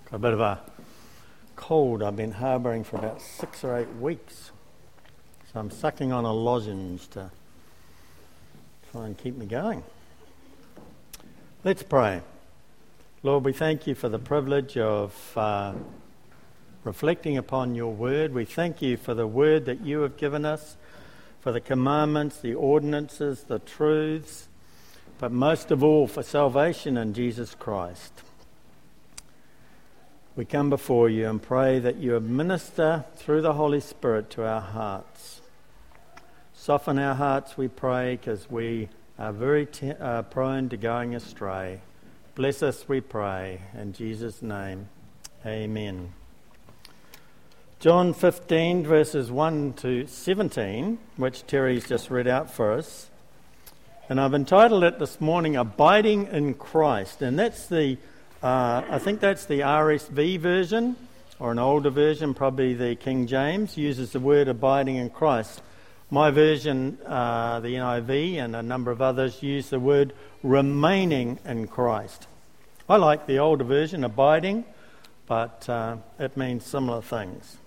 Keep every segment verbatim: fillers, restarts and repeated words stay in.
Got a bit of a cold I've been harbouring for about six or eight weeks. So I'm sucking on a lozenge to try and keep me going. Let's pray. Lord, we thank you for the privilege of uh, reflecting upon your word. We thank you for the word that you have given us, for the commandments, the ordinances, the truths, but most of all for salvation in Jesus Christ. We come before you and pray that you administer through the Holy Spirit to our hearts. Soften our hearts, we pray, because we are very te- uh, prone to going astray. Bless us, we pray, in Jesus' name. Amen. John fifteen, verses one to seventeen, which Terry's just read out for us. And I've entitled it this morning, Abiding in Christ. And that's the Uh, I think that's the R S V version, or an older version, probably the King James, uses the word abiding in Christ. My version, uh, the N I V, and a number of others use the word remaining in Christ. I like the older version, abiding, but uh, it means similar things.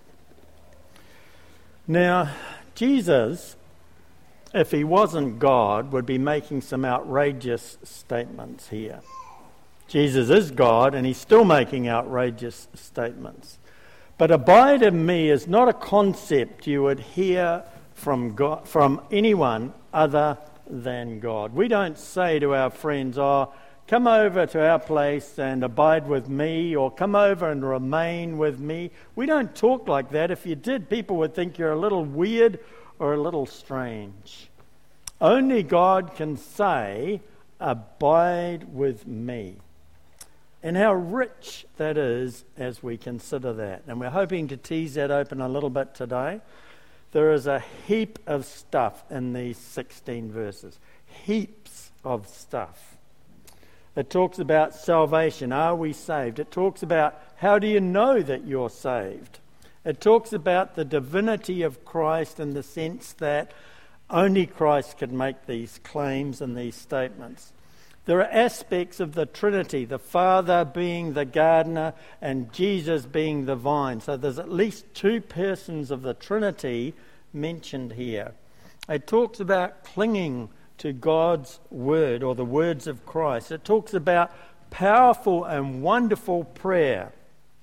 Now, Jesus, if he wasn't God, would be making some outrageous statements here. Jesus is God, and he's still making outrageous statements. But abide in me is not a concept you would hear from God, from anyone other than God. We don't say to our friends, oh, come over to our place and abide with me, or come over and remain with me. We don't talk like that. If you did, people would think you're a little weird or a little strange. Only God can say, abide with me. And how rich that is as we consider that. And we're hoping to tease that open a little bit today. There is a heap of stuff in these sixteen verses. Heaps of stuff. It talks about salvation. Are we saved? It talks about how do you know that you're saved? It talks about the divinity of Christ in the sense that only Christ can make these claims and these statements. There are aspects of the Trinity, the Father being the gardener and Jesus being the vine. So there's at least two persons of the Trinity mentioned here. It talks about clinging to God's word, or the words of Christ. It talks about powerful and wonderful prayer.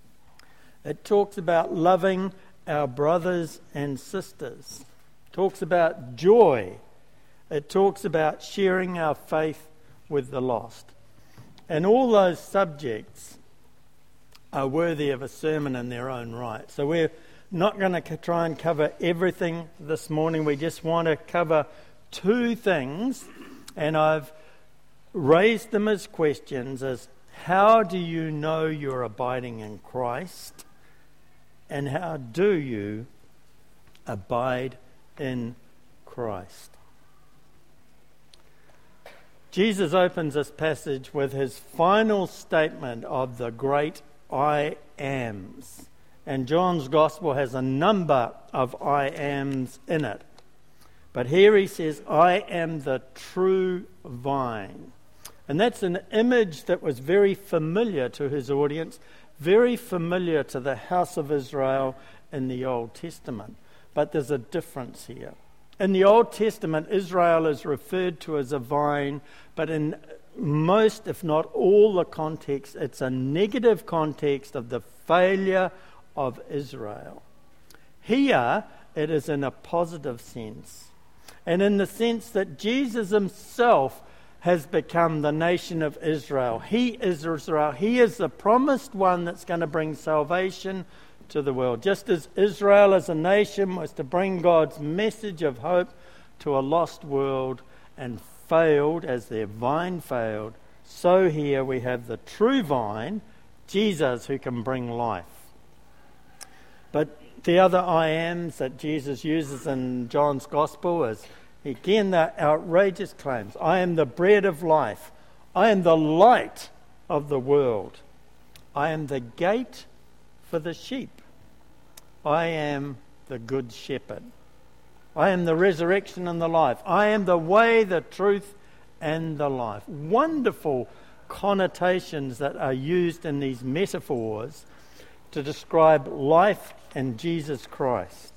It talks about loving our brothers and sisters. It talks about joy. It talks about sharing our faith with the lost. And all those subjects are worthy of a sermon in their own right. So we're not going to try and cover everything this morning. We just want to cover two things, and I've raised them as questions as how do you know you're abiding in Christ, and how do you abide in Christ? Jesus opens this passage with his final statement of the great I ams. And John's Gospel has a number of I ams in it. But here he says, I am the true vine. And that's an image that was very familiar to his audience, very familiar to the house of Israel in the Old Testament. But there's a difference here. In the Old Testament, Israel is referred to as a vine, but in most, if not all the context, it's a negative context of the failure of Israel. Here, it is in a positive sense, and in the sense that Jesus himself has become the nation of Israel. He is Israel. He is the promised one that's going to bring salvation to the world. Just as Israel as a nation was to bring God's message of hope to a lost world and failed as their vine failed, so here we have the true vine, Jesus, who can bring life. But the other I ams that Jesus uses in John's Gospel is, again, the outrageous claims. I am the bread of life. I am the light of the world. I am the gate for the sheep. I am the good shepherd. I am the resurrection and the life. I am the way, the truth, and the life. Wonderful connotations that are used in these metaphors to describe life in Jesus Christ.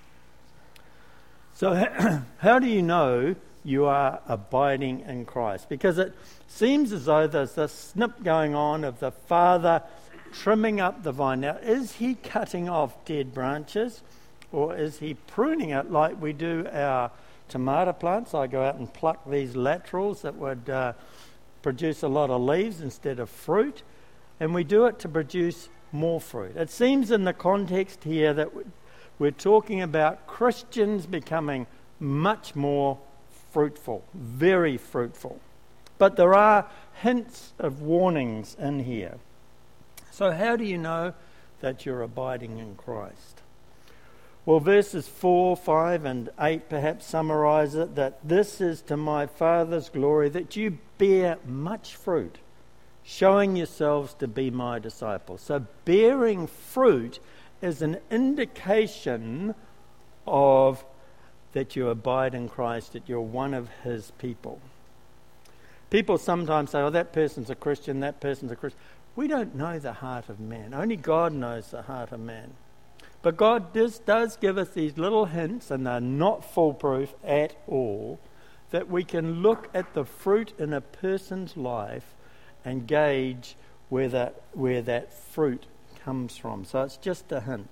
So how do you know you are abiding in Christ? Because it seems as though there's this snip going on of the Father trimming up the vine. Now, is he cutting off dead branches, or is he pruning it like we do our tomato plants? I go out and pluck these laterals that would uh, produce a lot of leaves instead of fruit, and we do it to produce more fruit. It seems in the context here that we're talking about Christians becoming much more fruitful, very fruitful. But there are hints of warnings in here. So how do you know that you're abiding in Christ? Well, verses four, five and eight perhaps summarise it, that this is to my Father's glory, that you bear much fruit, showing yourselves to be my disciples. So bearing fruit is an indication of that you abide in Christ, that you're one of his people. People sometimes say, oh, that person's a Christian, that person's a Christian. We don't know the heart of man. Only God knows the heart of man. But God does, does give us these little hints, and they're not foolproof at all, that we can look at the fruit in a person's life and gauge where that, where that fruit comes from. So it's just a hint.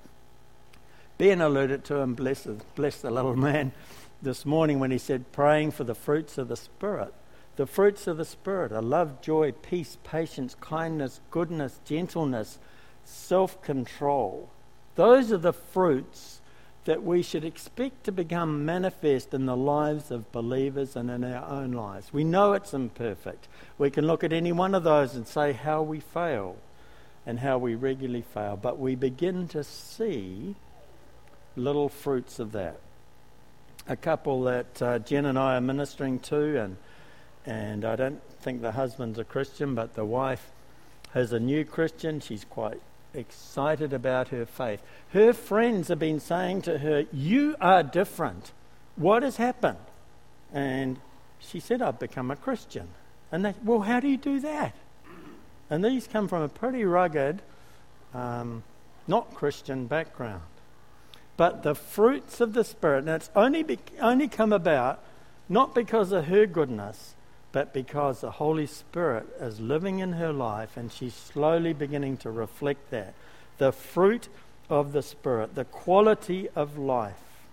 Ben alluded to him, bless, bless the little man, this morning when he said praying for the fruits of the Spirit. The fruits of the Spirit are love, joy, peace, patience, kindness, goodness, gentleness, self-control. Those are the fruits that we should expect to become manifest in the lives of believers and in our own lives. We know it's imperfect. We can look at any one of those and say how we fail and how we regularly fail, but we begin to see little fruits of that. A couple that uh, Jen and I are ministering to, and and I don't think the husband's a Christian, but the wife is a new Christian. She's quite excited about her faith. Her friends have been saying to her, you are different. What has happened? And she said, I've become a Christian. And they, well, how do you do that? And these come from a pretty rugged, um, not Christian background. But the fruits of the Spirit, and it's only be, only come about not because of her goodness, but because the Holy Spirit is living in her life and she's slowly beginning to reflect that. The fruit of the Spirit, the quality of life.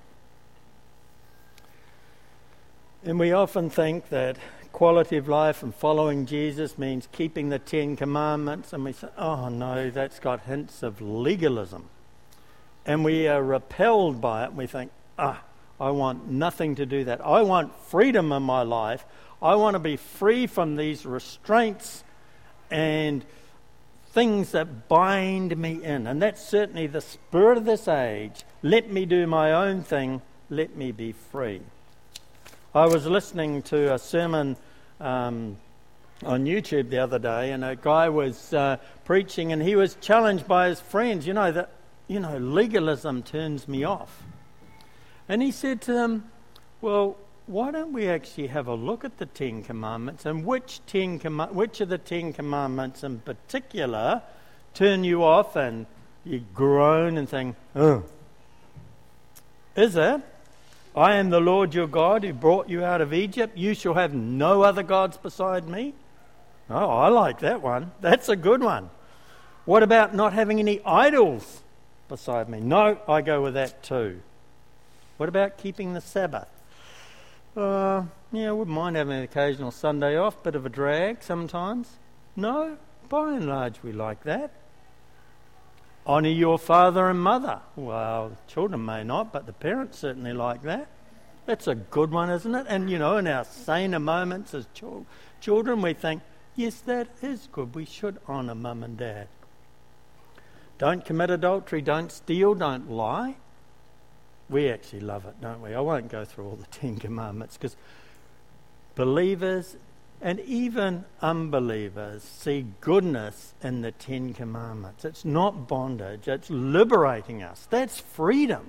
And we often think that quality of life and following Jesus means keeping the Ten Commandments, and we say, oh no, that's got hints of legalism. And we are repelled by it, and we think, ah, I want nothing to do that. I want freedom in my life. I want to be free from these restraints and things that bind me in. And that's certainly the spirit of this age. Let me do my own thing. Let me be free. I was listening to a sermon um, on YouTube the other day, and a guy was uh, preaching, and he was challenged by his friends, you know, that, you know, legalism turns me off. And he said to them, well, why don't we actually have a look at the Ten Commandments, and which ten Com- which of the Ten Commandments in particular turn you off and you groan and think, oh, is it? I am the Lord your God who brought you out of Egypt. You shall have no other gods beside me. Oh, I like that one. That's a good one. What about not having any idols beside me? No, I go with that too. What about keeping the Sabbath? Uh, yeah, I wouldn't mind having an occasional Sunday off, bit of a drag sometimes. No, by and large we like that. Honour your father and mother. Well, children may not, but the parents certainly like that. That's a good one, isn't it? And, you know, in our saner moments as ch- children, we think, yes, that is good. We should honour mum and dad. Don't commit adultery, don't steal, don't lie. We actually love it, don't we? I won't go through all the Ten Commandments, because believers and even unbelievers see goodness in the Ten Commandments. It's not bondage, it's liberating us. That's freedom.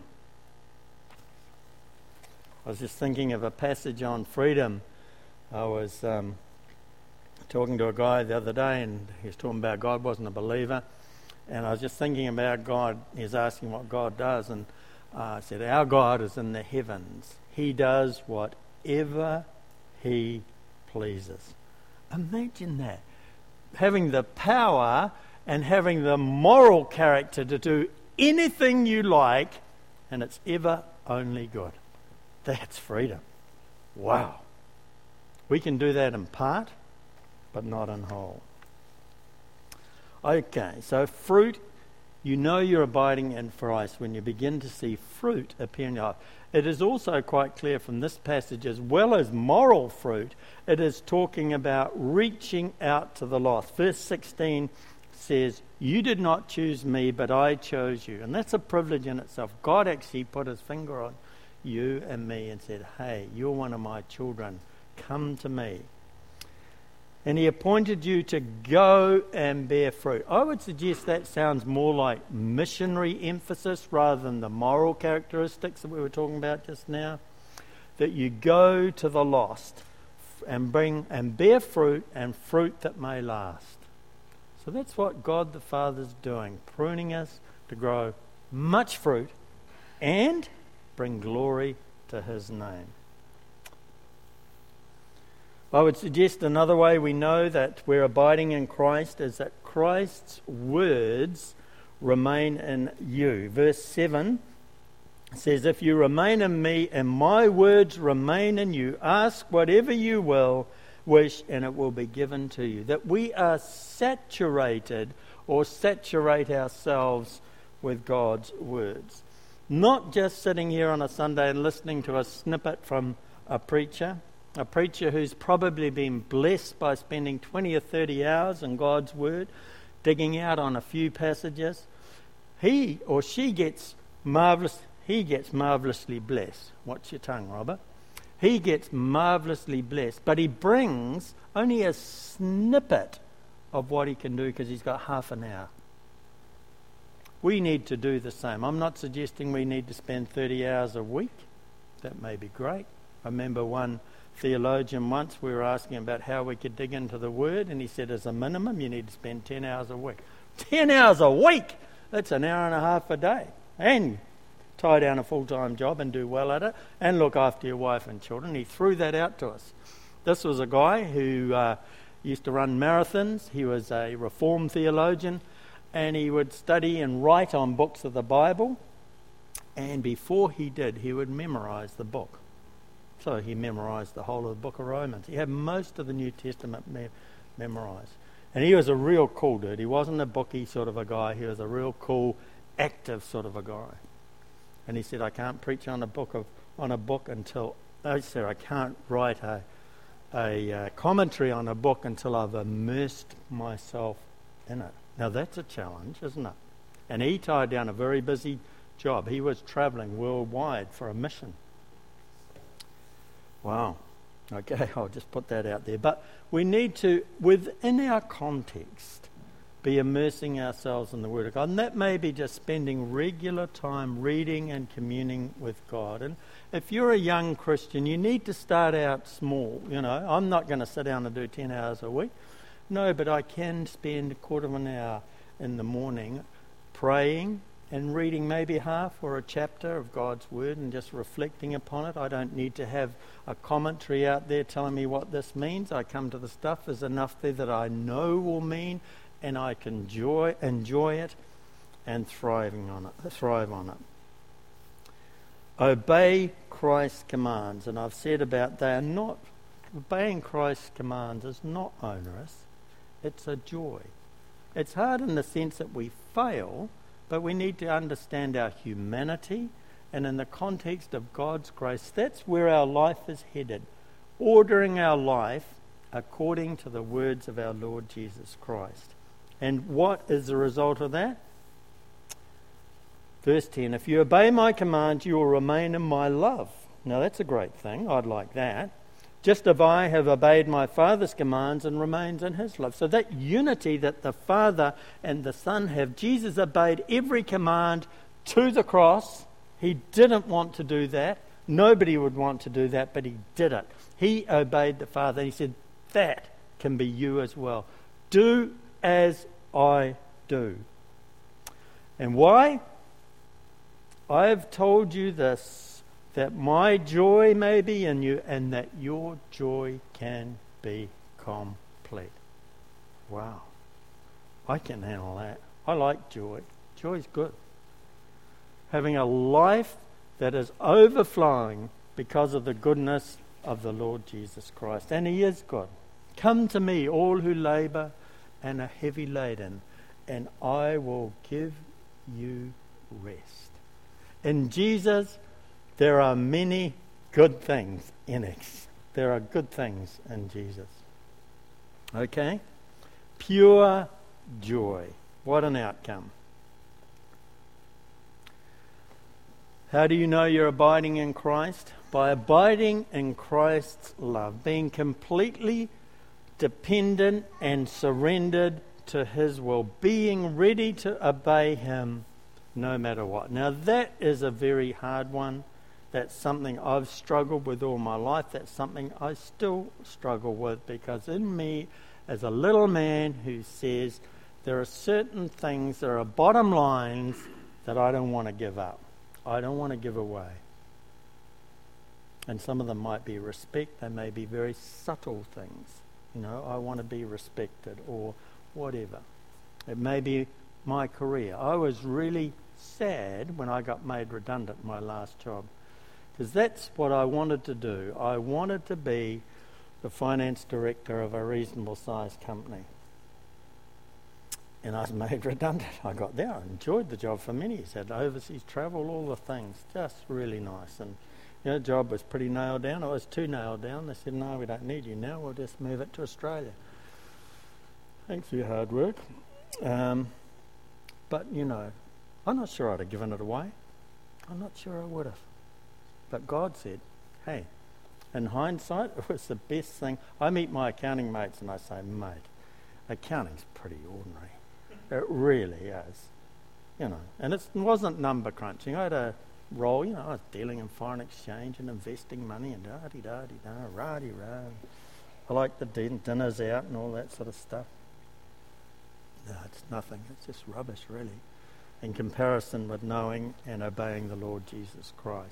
I was just thinking of a passage on freedom. I was um, talking to a guy the other day, and he was talking about God, wasn't a believer, and I was just thinking about God. He was asking what God does, and uh, I said, our God is in the heavens. He does whatever he pleases. Imagine that. Having the power and having the moral character to do anything you like, and it's ever only good. That's freedom. Wow. We can do that in part, but not in whole. Okay, so fruit, you know you're abiding in Christ when you begin to see fruit appear in your life. It is also quite clear from this passage, as well as moral fruit, it is talking about reaching out to the lost. Verse sixteen says, you did not choose me, but I chose you. And that's a privilege in itself. God actually put his finger on you and me and said, hey, you're one of my children. Come to me. And he appointed you to go and bear fruit. I would suggest that sounds more like missionary emphasis rather than the moral characteristics that we were talking about just now. That you go to the lost and bring and bear fruit, and fruit that may last. So that's what God the Father's doing, pruning us to grow much fruit and bring glory to his name. I would suggest another way we know that we're abiding in Christ is that Christ's words remain in you. Verse seven says, if you remain in me and my words remain in you, ask whatever you will, wish, and it will be given to you. That we are saturated or saturate ourselves with God's words. Not just sitting here on a Sunday and listening to a snippet from a preacher, a preacher who's probably been blessed by spending twenty or thirty hours in God's word, digging out on a few passages. He or she gets marvelous, he gets marvelously blessed. Watch your tongue, Robert. He gets marvelously blessed, but he brings only a snippet of what he can do because he's got half an hour. We need to do the same. I'm not suggesting we need to spend thirty hours a week. That may be great. I remember one theologian once, we were asking about how we could dig into the Word, and he said as a minimum you need to spend ten hours a week. ten hours a week! That's an hour and a half a day. And tie down a full-time job and do well at it, and look after your wife and children. He threw that out to us. This was a guy who uh, used to run marathons. He was a Reformed theologian, and he would study and write on books of the Bible, and before he did, he would memorize the book. So he memorized the whole of the book of Romans. He had most of the New Testament me- memorized. And he was a real cool dude. He wasn't a bookie sort of a guy. He was a real cool, active sort of a guy. And he said, I can't preach on a book of on a book until I said I can't write a a uh, commentary on a book until I've immersed myself in it. Now that's a challenge, isn't it? And he tied down a very busy job. He was travelling worldwide for a mission. Wow. Okay, I'll just put that out there. But we need to, within our context, be immersing ourselves in the Word of God. And that may be just spending regular time reading and communing with God. And if you're a young Christian, you need to start out small. You know, I'm not going to sit down and do ten hours a week. No, but I can spend a quarter of an hour in the morning praying and reading maybe half or a chapter of God's Word and just reflecting upon it. I don't need to have a commentary out there telling me what this means. I come to the stuff. There's enough there that I know will mean, and I can enjoy, enjoy it and thriving on it, thrive on it. Obey Christ's commands. And I've said about they are not, obeying Christ's commands is not onerous. It's a joy. It's hard in the sense that we fail, but we need to understand our humanity, and in the context of God's grace, that's where our life is headed. Ordering our life according to the words of our Lord Jesus Christ. And what is the result of that? Verse ten, if you obey my commands, you will remain in my love. Now that's a great thing. I'd like that. Just as I have obeyed my Father's commands and remains in his love. So that unity that the Father and the Son have, Jesus obeyed every command to the cross. He didn't want to do that. Nobody would want to do that, but he did it. He obeyed the Father. He said, that can be you as well. Do as I do. And why? I have told you this, that my joy may be in you and that your joy can be complete. Wow. I can handle that. I like joy. Joy's good. Having a life that is overflowing because of the goodness of the Lord Jesus Christ. And He is good. Come to me, all who labour and are heavy laden, and I will give you rest. In Jesus, there are many good things in it. There are good things in Jesus. Okay? Pure joy. What an outcome. How do you know you're abiding in Christ? By abiding in Christ's love, being completely dependent and surrendered to His will, being ready to obey Him no matter what. Now that is a very hard one. That's something I've struggled with all my life. That's something I still struggle with, because in me as a little man who says there are certain things, there are bottom lines that I don't want to give up. I don't want to give away. And some of them might be respect. They may be very subtle things. You know, I want to be respected or whatever. It may be my career. I was really sad when I got made redundant in my last job, because that's what I wanted to do. I wanted to be the finance director of a reasonable sized company. And I was made redundant. I got there. I enjoyed the job for many years. Had overseas travel, all the things. Just really nice. And you know, the job was pretty nailed down. It was too nailed down. They said, no, we don't need you now. We'll just move it to Australia. Thanks for your hard work. Um, but, you know, I'm not sure I'd have given it away. I'm not sure I would have. But God said, hey, in hindsight, it was the best thing. I meet my accounting mates and I say, mate, accounting's pretty ordinary. It really is. You know, and it wasn't number crunching. I had a role, you know, I was dealing in foreign exchange and investing money and da-di-da-di-da, rah-di-rah. I like the din- dinners out and all that sort of stuff. No, it's nothing. It's just rubbish, really, in comparison with knowing and obeying the Lord Jesus Christ.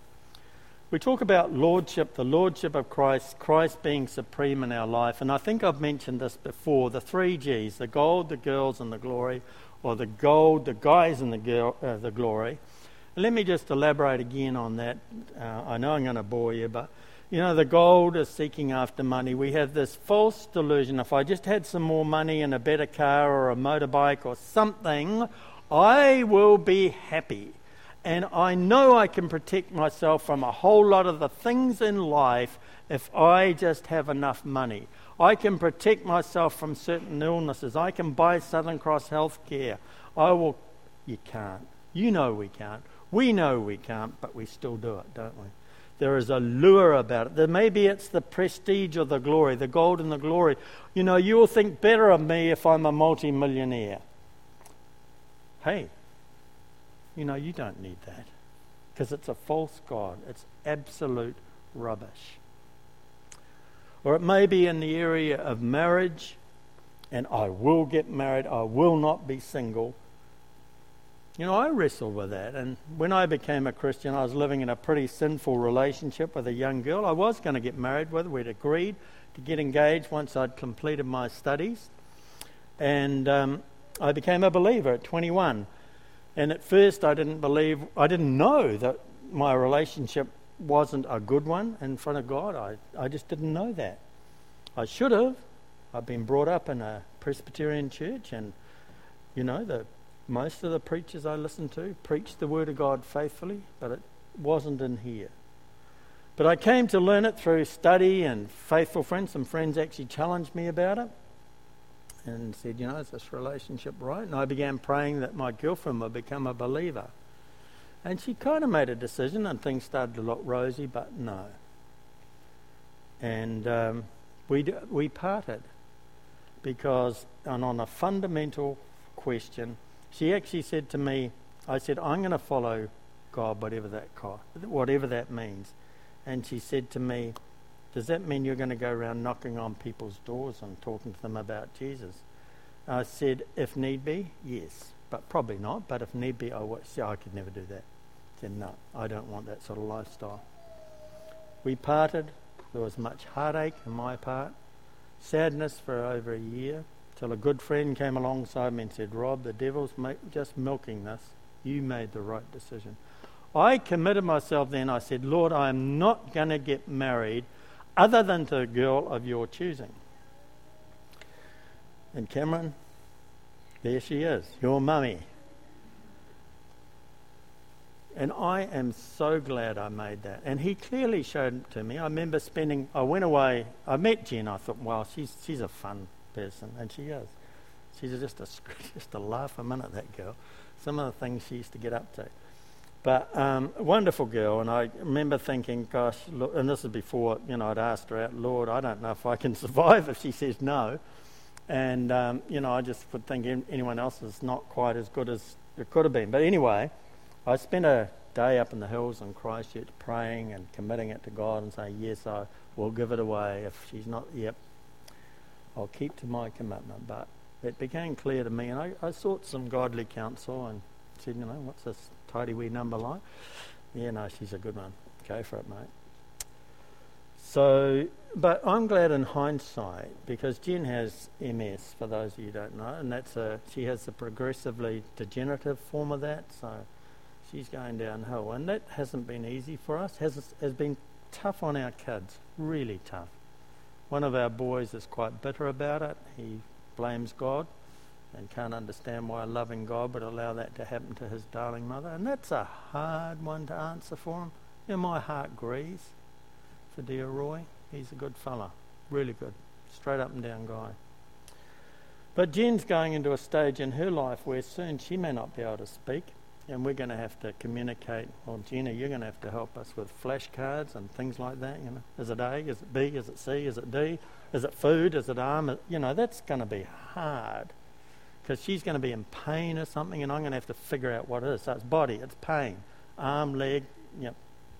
We talk about lordship, the lordship of Christ, Christ being supreme in our life. And I think I've mentioned this before, the three G's, the gold, the girls and the glory, or the gold, the guys and the, girl, uh, the glory. And let me just elaborate again on that. Uh, I know I'm going to bore you, but you know, the gold is seeking after money. We have this false delusion. If I just had some more money and a better car or a motorbike or something, I will be happy. And I know I can protect myself from a whole lot of the things in life if I just have enough money. I can protect myself from certain illnesses. I can buy Southern Cross Health Care. I will... You can't. You know we can't. We know we can't, but we still do it, don't we? There is a lure about it. There, maybe it's the prestige or the glory, the gold and the glory. You know, you will think better of me if I'm a multi-millionaire. Hey, you know, you don't need that, because it's a false god. It's absolute rubbish. Or it may be in the area of marriage, and I will get married, I will not be single. You know, I wrestled with that, and when I became a Christian, I was living in a pretty sinful relationship with a young girl. I was going to get married with her. We'd agreed to get engaged once I'd completed my studies, and um, I became a believer at twenty-one. And at first I didn't believe, I didn't know that my relationship wasn't a good one in front of God. I, I just didn't know that. I should have. I've been brought up in a Presbyterian church, and, you know, the most of the preachers I listened to preached the Word of God faithfully, but it wasn't in here. But I came to learn it through study and faithful friends. Some friends actually challenged me about it and said, you know, is this relationship right? And I began praying that my girlfriend would become a believer. And she kind of made a decision, and things started to look rosy, but no. And um, we d- we parted because, and on a fundamental question, she actually said to me, I said, I'm going to follow God, whatever that cost, whatever that means. And she said to me, does that mean you're going to go around knocking on people's doors and talking to them about Jesus? I said, if need be, yes, but probably not. But if need be, I would. See, I could never do that. I said, no, I don't want that sort of lifestyle. We parted. There was much heartache on my part, sadness for over a year, till a good friend came alongside me and said, Rob, the devil's make, just milking this. You made the right decision. I committed myself then. I said, Lord, I am not going to get married other than to a girl of your choosing. And Cameron, there she is, your mummy. And I am so glad I made that. And he clearly showed it to me. I remember spending, I went away, I met Jen, I thought, wow, she's she's a fun person, and she is. She's just a, just a laugh a minute, that girl. Some of the things she used to get up to. But um, a wonderful girl, and I remember thinking, gosh, look, and this is before, you know, I'd asked her out, Lord, I don't know if I can survive if she says no. And, um, you know, I just would think anyone else is not quite as good as it could have been. But anyway, I spent a day up in the hills in Christchurch praying and committing it to God and saying, yes, I will give it away. If she's not, yep, I'll keep to my commitment. But it became clear to me, and I, I sought some godly counsel and said, you know, what's this tidy wee number like? Yeah, no, she's a good one. Go for it, mate. So, but I'm glad in hindsight, because Jen has M S, for those of you who don't know, and that's a, she has a progressively degenerative form of that, so she's going downhill, and that hasn't been easy for us, has has been tough on our kids, really tough. One of our boys is quite bitter about it. He blames God and can't understand why a loving God would allow that to happen to his darling mother, and that's a hard one to answer for him. You know, my heart grieves for dear Roy. He's a good fella, really good, straight up and down guy. But Jen's going into a stage in her life where soon she may not be able to speak, and we're going to have to communicate. Well, Jenna, you're going to have to help us with flashcards and things like that. You know, is it A? Is it B? Is it C? Is it D? Is it food? Is it arm? You know, that's going to be hard, because she's going to be in pain or something, and I'm going to have to figure out what it is. So it's body, it's pain, arm, leg, yep.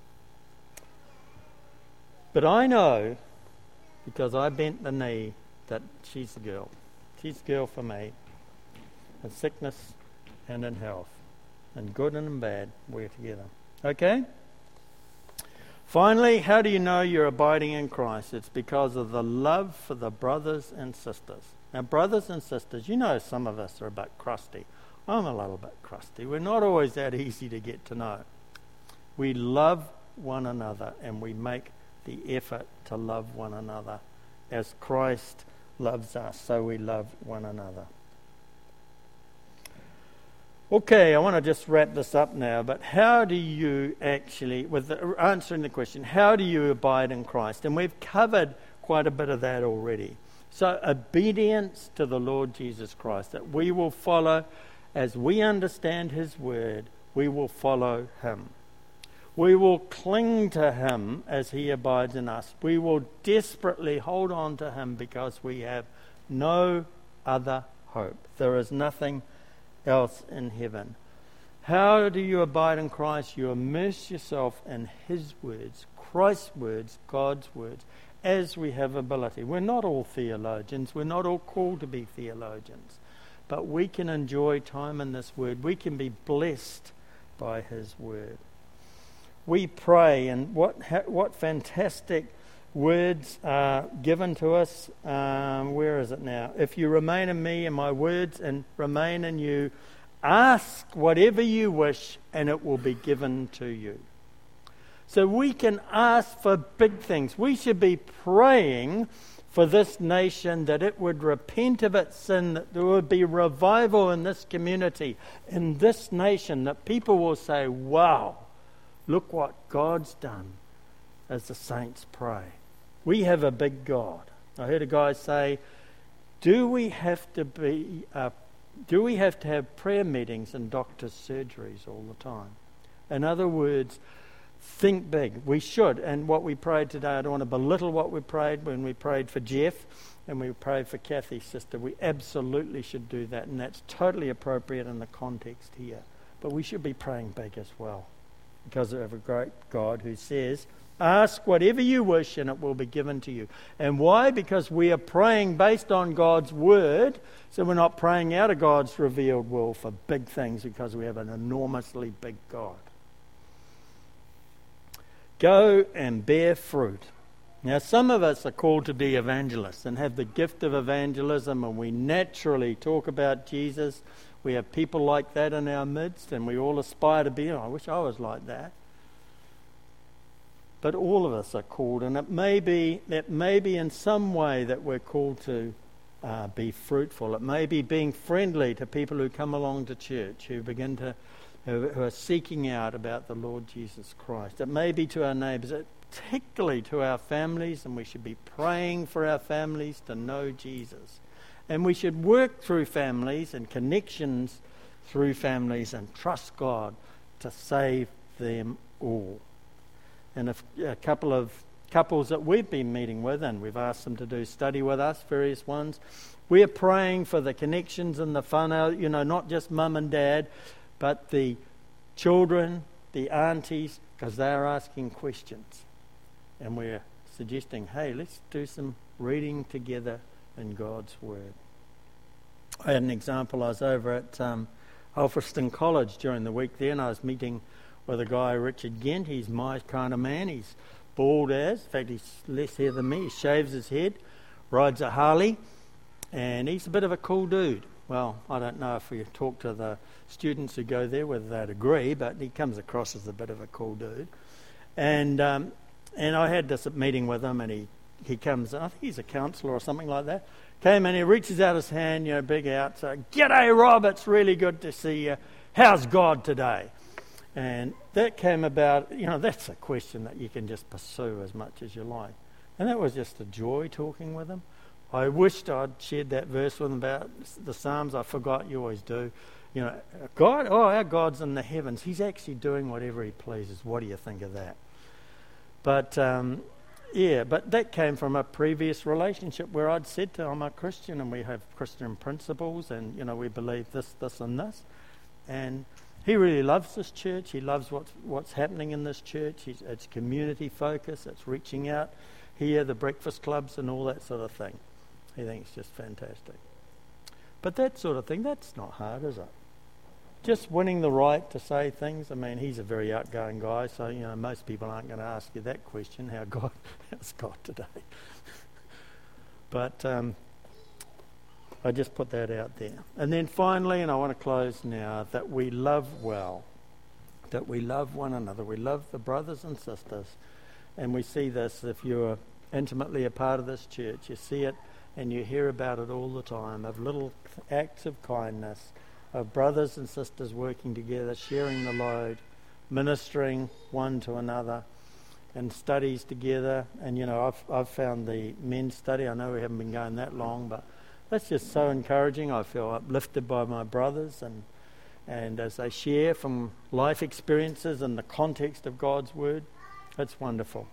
But I know, because I bent the knee, that she's the girl. She's the girl for me. In sickness and in health. In good and in bad, we're together. Okay? Finally, how do you know you're abiding in Christ? It's because of the love for the brothers and sisters. Now, brothers and sisters, you know some of us are a bit crusty. I'm a little bit crusty. We're not always that easy to get to know. We love one another, and we make the effort to love one another. As Christ loves us, so we love one another. Okay, I want to just wrap this up now, but how do you actually, with the, answering the question, how do you abide in Christ? And we've covered quite a bit of that already. So obedience to the Lord Jesus Christ, that we will follow, as we understand his word, we will follow him. We will cling to him as he abides in us. We will desperately hold on to him because we have no other hope. There is nothing else in heaven. How do you abide in Christ? You immerse yourself in his words, Christ's words, God's words, as we have ability. We're not all theologians. We're not all called to be theologians. But we can enjoy time in this word. We can be blessed by his word. We pray, and what what fantastic words are given to us. Um, where is it now? If you remain in me and my words and remain in you, ask whatever you wish and it will be given to you. So we can ask for big things. We should be praying for this nation, that it would repent of its sin, that there would be revival in this community, in this nation, that people will say, wow, look what God's done, as the saints pray. We have a big God. I heard a guy say, do we have to be, uh, do we have to have prayer meetings and doctor's surgeries all the time? In other words, think big. We should. And what we prayed today, I don't want to belittle what we prayed when we prayed for Jeff and we prayed for Kathy's sister. We absolutely should do that, and that's totally appropriate in the context here. But we should be praying big as well, because we have a great God who says, Ask whatever you wish and it will be given to you. And why? Because we are praying based on God's word, so we're not praying out of God's revealed will for big things because we have an enormously big God. Go and bear fruit. Now, some of us are called to be evangelists and have the gift of evangelism, and we naturally talk about Jesus. We have people like that in our midst, and we all aspire to be. Oh, I wish I was like that. But all of us are called, and it may be that maybe in some way that we're called to uh, be fruitful. It may be being friendly to people who come along to church, who begin to, who, who are seeking out about the Lord Jesus Christ. It may be to our neighbours, particularly to our families, and we should be praying for our families to know Jesus. And we should work through families and connections through families and trust God to save them all. And a, a couple of couples that we've been meeting with, and we've asked them to do study with us, various ones, we're praying for the connections and the whānau, you know, not just mum and dad, but the children, the aunties, because they're asking questions. And we're suggesting, hey, let's do some reading together in God's Word. I had an example. I was over at um, Alfriston College during the week there, and I was meeting with a guy, Richard Gent. He's my kind of man. He's bald as, in fact, he's less hair than me. He shaves his head, rides a Harley, and he's a bit of a cool dude. Well, I don't know if we talk to the students who go there whether they'd agree, but he comes across as a bit of a cool dude. And um, and I had this meeting with him, and he, he comes, I think he's a counsellor or something like that, came and he reaches out his hand, you know, big out, so, "G'day, Rob, it's really good to see you. How's God today?" And that came about, you know, that's a question that you can just pursue as much as you like. And that was just a joy talking with him. I wished I'd shared that verse with him about the Psalms. I forgot, you always do. You know, God, oh, our God's in the heavens. He's actually doing whatever he pleases. What do you think of that? But, um, yeah, but that came from a previous relationship where I'd said to him, I'm a Christian and we have Christian principles and, you know, we believe this, this and this. And he really loves this church. He loves what's, what's happening in this church. He's, it's community focused. It's reaching out here, the breakfast clubs and all that sort of thing. He thinks it's just fantastic. But that sort of thing, that's not hard, is it? Just winning the right to say things. I mean, he's a very outgoing guy, so, you know, most people aren't going to ask you that question, how God, how's God today? But um, I just put that out there. And then finally, and I want to close now, that we love well, that we love one another. We love the brothers and sisters. And we see this if you're intimately a part of this church. You see it and you hear about it all the time, of little acts of kindness, of brothers and sisters working together, sharing the load, ministering one to another, and studies together. And, you know, I've, I've found the men's study, I know we haven't been going that long, but that's just so encouraging. I feel uplifted by my brothers, and and as they share from life experiences in the context of God's Word, it's wonderful.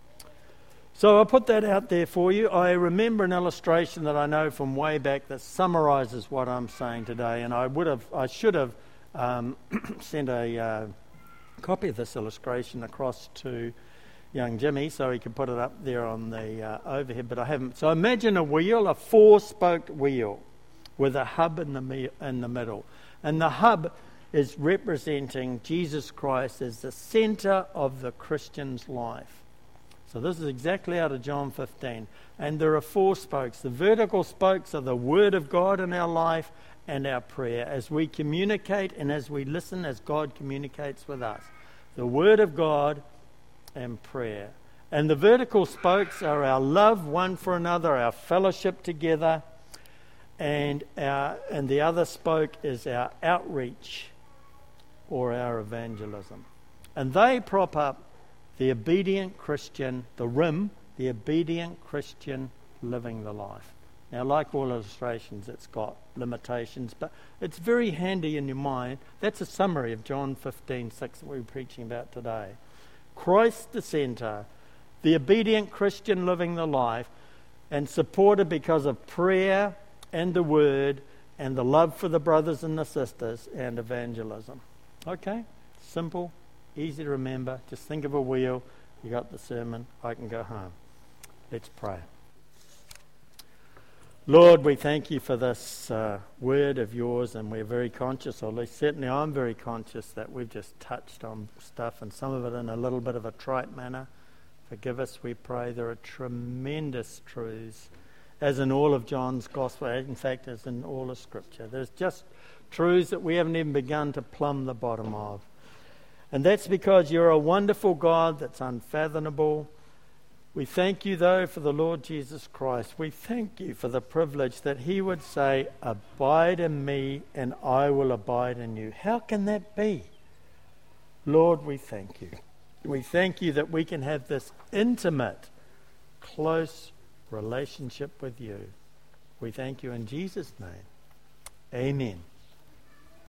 So I put that out there for you. I remember an illustration that I know from way back that summarises what I'm saying today, and I would have, I should have um, sent a uh, copy of this illustration across to young Jimmy so he could put it up there on the uh, overhead, but I haven't. So imagine a wheel, a four-spoked wheel with a hub in the me- in the middle, and the hub is representing Jesus Christ as the centre of the Christian's life. So this is exactly out of John fifteen. And there are four spokes. The vertical spokes are the Word of God in our life and our prayer as we communicate and as we listen as God communicates with us. The Word of God and prayer. And the vertical spokes are our love one for another, our fellowship together, and our and the other spoke is our outreach or our evangelism. And they prop up the obedient Christian, the rim, the obedient Christian living the life. Now, like all illustrations, it's got limitations, but it's very handy in your mind. That's a summary of John fifteen six that we were preaching about today. Christ the centre, the obedient Christian living the life, and supported because of prayer and the Word and the love for the brothers and the sisters and evangelism. Okay? Simple. Easy to remember. Just think of a wheel You got the sermon? I can go home. Let's pray. Lord, we thank you for this uh, word of yours, and we're very conscious, or at least certainly I'm very conscious, that we've just touched on stuff, and some of it in a little bit of a trite manner. Forgive us, we pray. There are tremendous truths, as in all of John's Gospel, in fact, as in all of Scripture. There's just truths that we haven't even begun to plumb the bottom of. And that's because you're a wonderful God that's unfathomable. We thank you, though, for the Lord Jesus Christ. We thank you for the privilege that he would say, abide in me and I will abide in you. How can that be? Lord, we thank you. We thank you that we can have this intimate, close relationship with you. We thank you in Jesus' name. Amen.